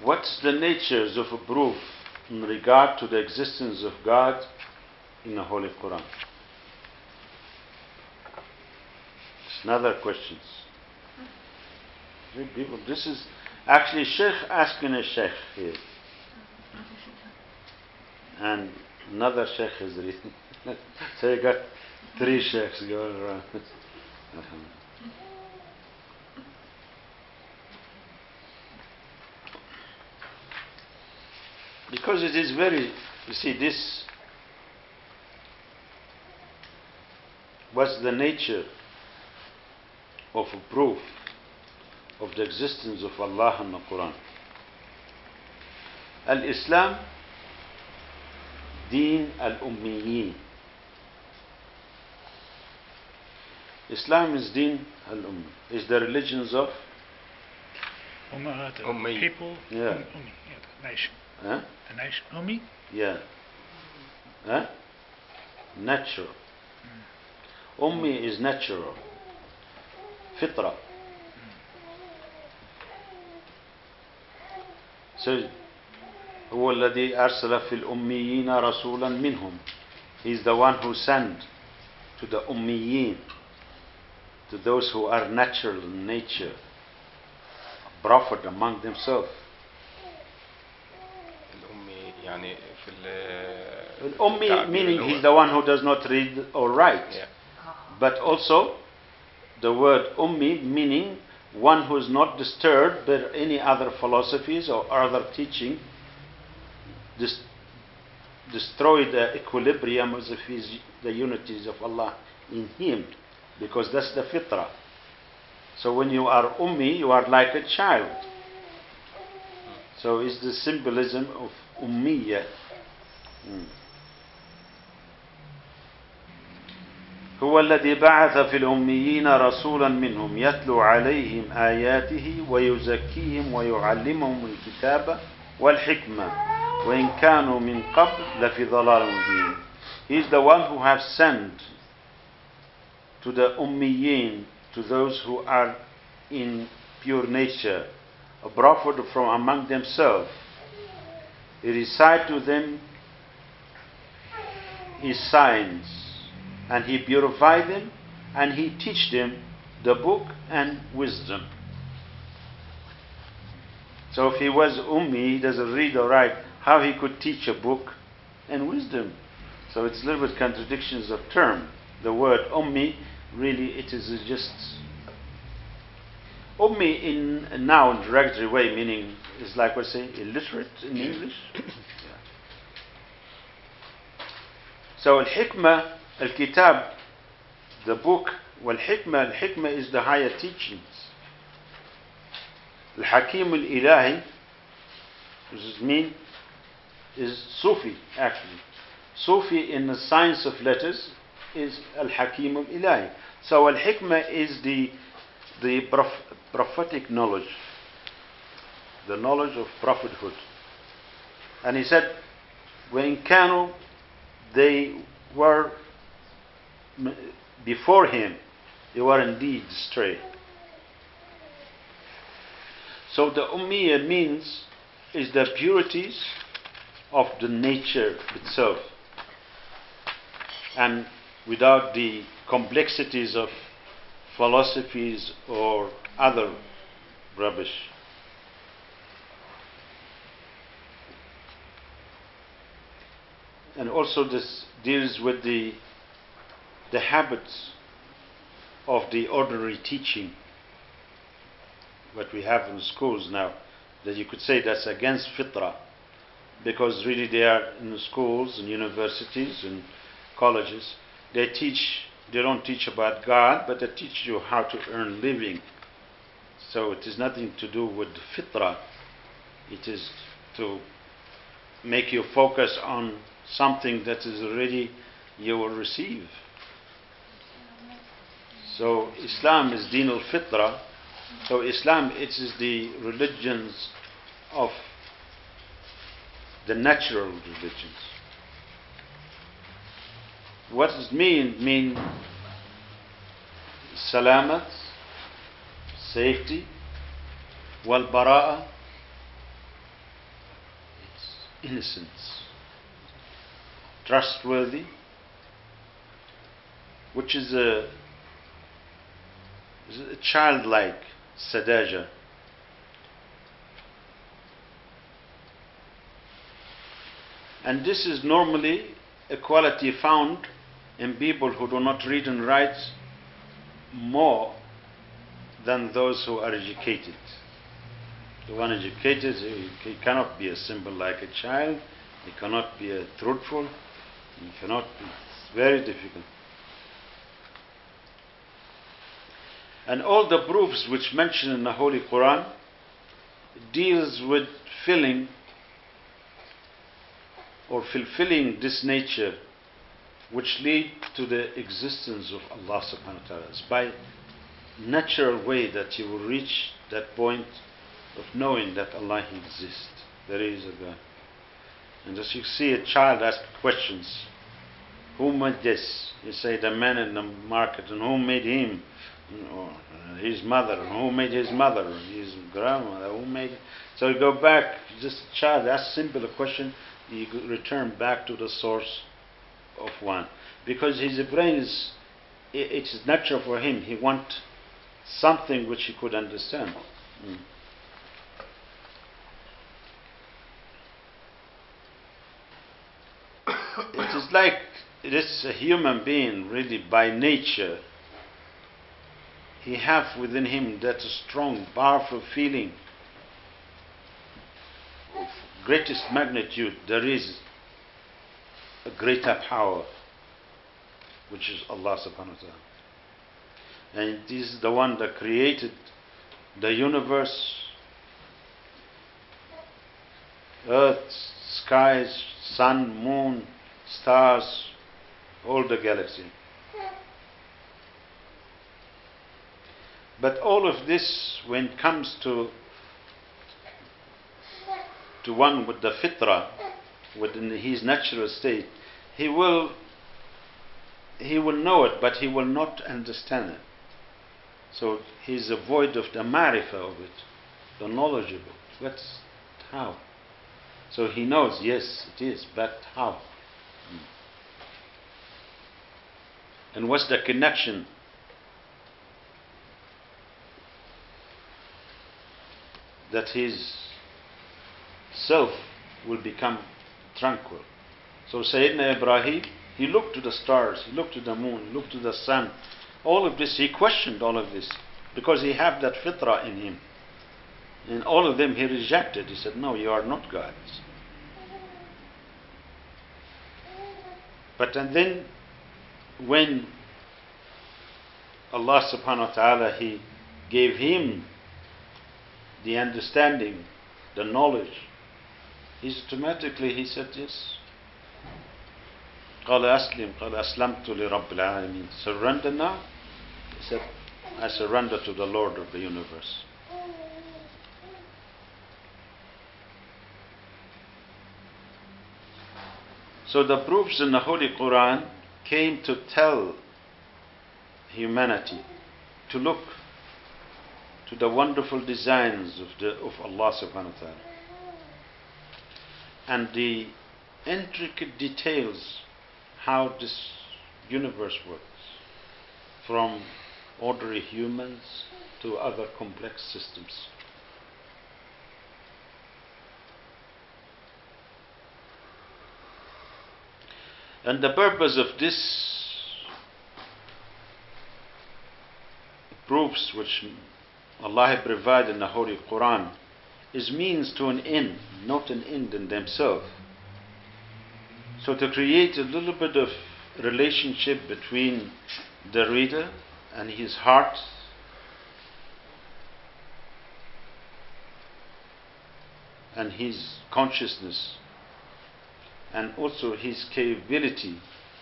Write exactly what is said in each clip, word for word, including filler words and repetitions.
What's the natures of a proof in regard to the existence of God in the Holy Quran? It's another question. People, this is actually Sheikh asking a Sheikh here. And another Sheikh is reading. So you got three Sheikhs going around. Because it is very, you see, this, what's the nature of a proof of the existence of Allah in the Quran? Al-Islam, Deen al-Ummiyin. Islam is Deen al-Ummi, is the religions of Ummahat, Ummi. people. Yeah. Um, Ummi, yeah, the nation. huh? The nation. Ummi. Yeah. Huh? Natural. Ummi is natural. Fitra. So, هو الذي أرسل في الأميين رسولا منهم. He's the one who sent to the Ummiyin, to those who are natural in nature, a prophet among themselves. الأمي يعني في ال Ummi meaning he's the one who does not read or write. Yeah. But also the word Ummi meaning one who is not disturbed by any other philosophies or other teaching, dis- destroy the equilibrium of his, the unities of Allah in him, because that's the fitrah. So when you are Ummi, you are like a child. So it's the symbolism of Ummiyya. Hmm. هو الذي بعث في الأميين رسولا منهم يتلو عليهم آياته ويزكيهم ويعلمهم الكتاب والحكمة وإن كانوا من قبل لفي ضلال مبين. He is the one who has sent to the Ummiyin, to those who are in pure nature, a prophet from among themselves. He recite to them his signs, and he purify them, and he teach them the book and wisdom. So if he was Ummi, he doesn't read or write, how he could teach a book and wisdom? So it's a little bit contradictions of term. The word Ummi, really it is just Ummi in a noun derogatory way, meaning is like we say illiterate in English. Yeah. So al-hikmah, al-kitab, the book, wal-hikmah, al-hikmah is the higher teachings. Al-hakim al-ilahi, which is mean, is Sufi actually. Sufi in the science of letters is al-hakim al-ilahi. So al-hikmah is the the prof- prophetic knowledge, the knowledge of prophethood. And he said, when Kanu, they were before him, they were indeed astray. So the Ummiyya means is the purities of the nature itself, and without the complexities of philosophies or other rubbish. And also this deals with the the habits of the ordinary teaching, what we have in schools now, that you could say that's against fitrah, because really they are in the schools and universities and colleges, they teach, they don't teach about God, but they teach you how to earn living. So it is nothing to do with fitrah, it is to make you focus on something that is already you will receive. So Islam is Deen al-Fitra. So Islam, it is the religions of the natural religions. What does it mean? Mean salamat, safety, wal bara'a, innocence, trustworthy, which is a, is a childlike sadaja. And this is normally a quality found in people who do not read and write more than those who are educated. The one educated, he, he cannot be a simple like a child, he cannot be a truthful, he cannot be, it's very difficult. And all the proofs which mentioned in the Holy Quran deals with filling or fulfilling this nature which lead to the existence of Allah subhanahu wa ta'ala. It's by natural way that you will reach that point of knowing that Allah He exists. There is a God. And as you see a child ask questions, who made this? You say the man in the market, and who made him? Or his mother, and who made his mother? His grandmother, who made it? So you go back, just a child asks simple a question, you return back to the source of one. Because his brain is, it is natural for him, he wants something which he could understand. Mm. It is like this a human being really by nature, he have within him that strong, powerful feeling of greatest magnitude. There is a greater power, which is Allah subhanahu wa ta'ala. And this is the one that created the universe, earth, skies, sun, moon, stars, all the galaxy. But all of this, when it comes to to one with the fitrah, within his natural state, he will he will know it, but he will not understand it. So he's void of the ma'rifah of it, the knowledge of it. That's how. So he knows, yes, it is, but how? And what's the connection? That his self will become tranquil. So Sayyidina Ibrahim, he looked to the stars, he looked to the moon, he looked to the sun. All of this, he questioned all of this because he had that fitrah in him. And all of them he rejected. He said, no, you are not gods. But and then when Allah subhanahu wa ta'ala, He gave him the understanding, the knowledge, he's automatically, he said, yes. قال أسلم قال أسلمت لرب العالمين. Surrender now? He said, I surrender to the Lord of the universe. So the proofs in the Holy Quran came to tell humanity to look to the wonderful designs of, the, of Allah subhanahu wa ta'ala and the intricate details how this universe works, from ordinary humans to other complex systems. And the purpose of this proofs which Allah has provided in the Holy Quran is means to an end, not an end in themselves. So to create a little bit of relationship between the reader and his heart, and his consciousness, and also his capability,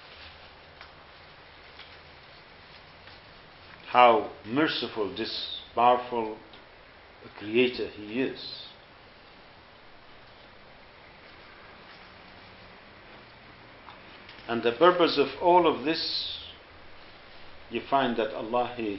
how merciful this powerful Creator He is. And the purpose of all of this, you find that Allah He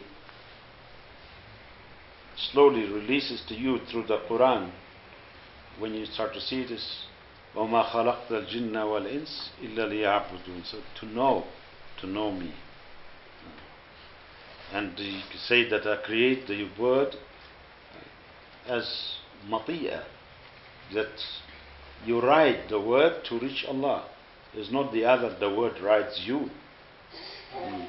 slowly releases to you through the Quran. When you start to see this, وَمَا خَلَقْتَ الْجِنَّ وَالْإِنسِ إِلَّا لِيَعْبُدُونَ. So to know, to know me. And you can say that I create the word as mati'a, that you ride the word to reach Allah. It's not the other, the word rides you. Mm.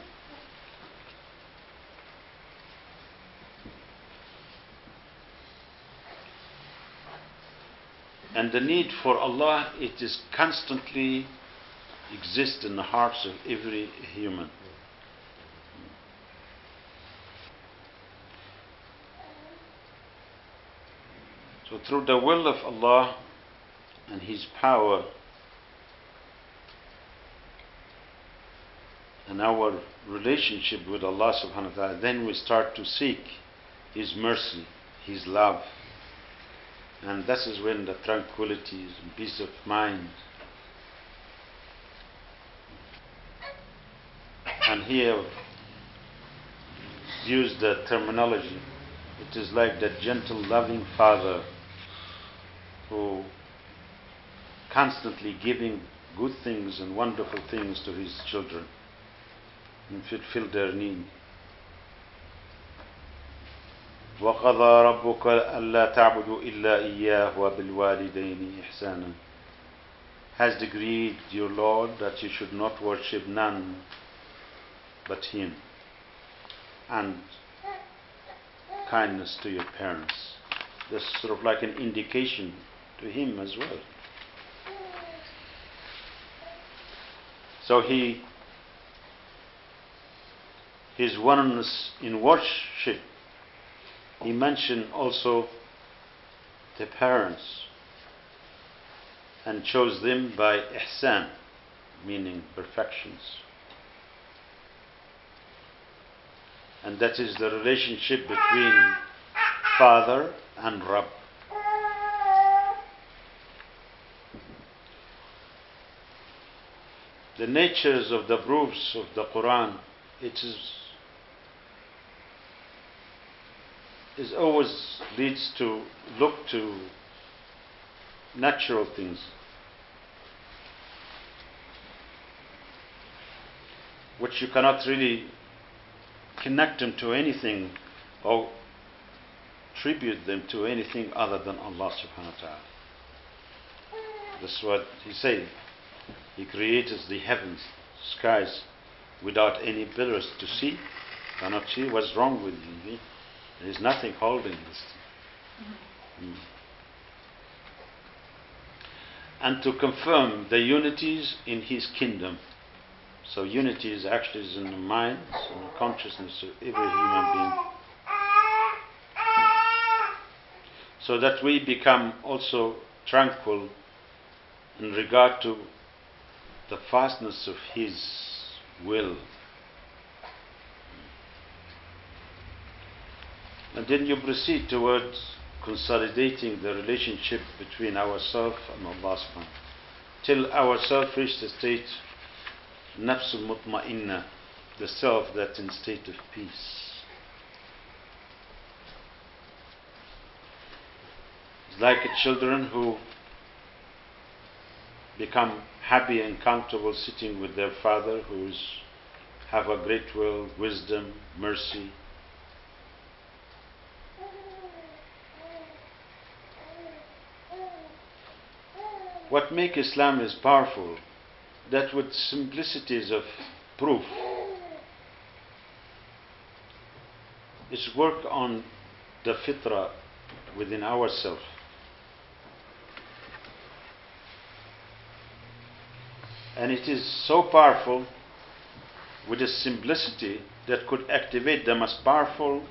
And the need for Allah, it is constantly exists in the hearts of every human. So through the will of Allah and His power and our relationship with Allah subhanahu wa ta'ala, then we start to seek His mercy, His love. And this is when the tranquility and peace of mind. And here use the terminology. It is like the gentle, loving father who constantly giving good things and wonderful things to his children and fulfill their need. وَقَضَى رَبُّكَ أَلَّا تَعْبُدُوا إِلَّا إِيَّاهُ وَبِالْوَالِدَيْنِ إِحْسَانًا. Has decreed your Lord that you should not worship none but Him, and kindness to your parents. That's sort of like an indication to Him as well. So He, His oneness in worship, He mentioned also the parents and chose them by ihsan, meaning perfections. And that is the relationship between Father and Rabb. The natures of the proofs of the Quran, it is is always leads to look to natural things, which you cannot really connect them to anything or tribute them to anything other than Allah subhanahu wa ta'ala. That's what He said. He created the heavens, skies, without any pillars to see. Cannot see. What's wrong with you? There is nothing holding this thing. Mm. And to confirm the unities in His kingdom. So unity is actually is in the minds and the consciousness of every human being. So that we become also tranquil in regard to the vastness of His will. And then you proceed towards consolidating the relationship between ourselves and Allah subhanahu wa ta'ala, till ourself reach the state Nafsul Mutma'inna, the self that's in state of peace. It's like children who become happy and comfortable sitting with their father, who's have a great will, wisdom, mercy. What makes Islam is powerful, that with simplicities of proof, it's work on the fitra within ourselves. And it is so powerful with a simplicity that could activate the most powerful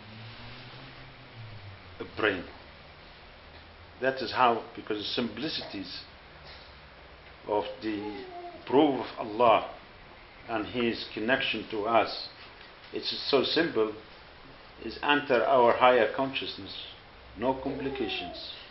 brain. That is how, because the simplicities of the proof of Allah and His connection to us, it's so simple, is enter our higher consciousness, no complications.